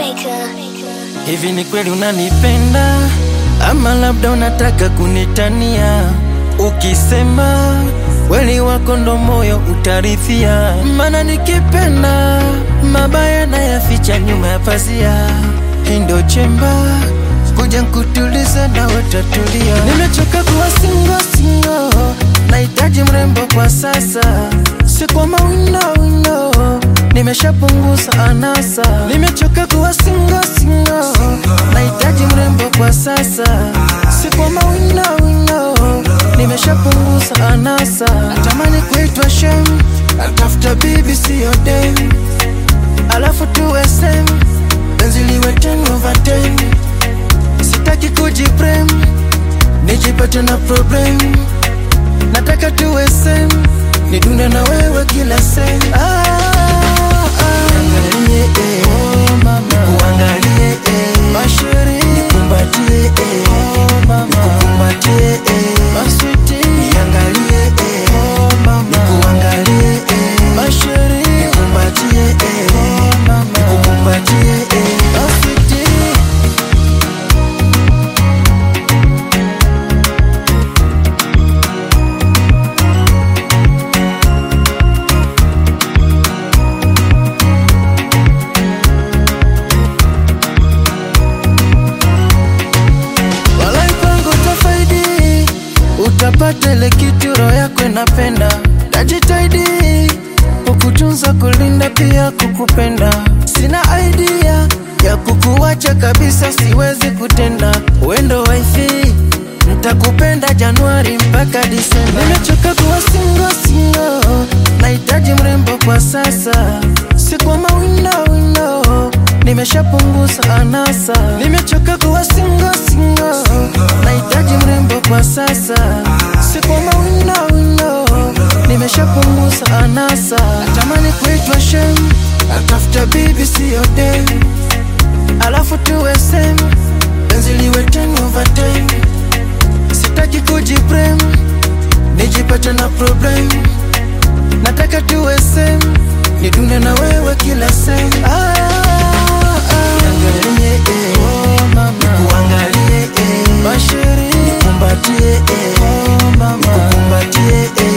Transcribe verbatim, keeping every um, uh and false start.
Hivi ni kweli unanipenda ama labda unataka kunitania? Ukisema kweli wako ndo moyo utarithia, maana nikipenda mabaya na yaficha nyuma ya pazia. Hii ndo chemba kuja nkutuliza na watatulia. Nimechoka kuwa single single, nahitaji mrembo kwa sasa, si kwa mawino wino, nimeshapunguza anasa. Nimechoka kuwa single single, nahitaji mrembo kwa sasa, si kwa mawino wino, nimeshapunguza anasa. Natamani kuitwa shem, natafuta bibi siyo dem, alafu tuwe same, penzi liwe ten over ten. Sitaki kujiprem, nijipate na problem, nataka tuwe same, nidune na wewe kila same. Ah, ah. Niangalie eh, oh mama, nikuangalie eh, masheri, nikumbatie eh, oh mama, nikukumbatie eh, maswiti. Niangalie eh, oh mama, nikuangalie eh, masheri, nikumbatie eh, oh mama, nikukumbatie eh, maswiti. Utapata ile kitu roho yako inapenda, najitahidi kukutunza, kulinda pia kukupenda. Sina idea ya kukuacha kabisa, siwezi kutenda. Wendo wifi, nitakupenda Januari mpaka Disemba. Nimechoka kuwa single single, nahitaji mrembo kwa sasa, si kwa mawino wino, nimeshapunguza anasa. Nimechoka kuwa single single, nahitaji mrembo kwa sasa, si kwa mawino wino, nimeshapunguza anasa. Natamani kuitwa shem, natafuta bibi siyo dem, alafu tuwe same, penzi liwe ten over ten. Sitaki kujiprem, nijipate na problem, nataka tuwe same, nidune na wewe kila same. Ah, niangalie eh, oh mama, nikuangalie eh, masheri, nikumbatie eh, oh mama, nikukumbatie eh.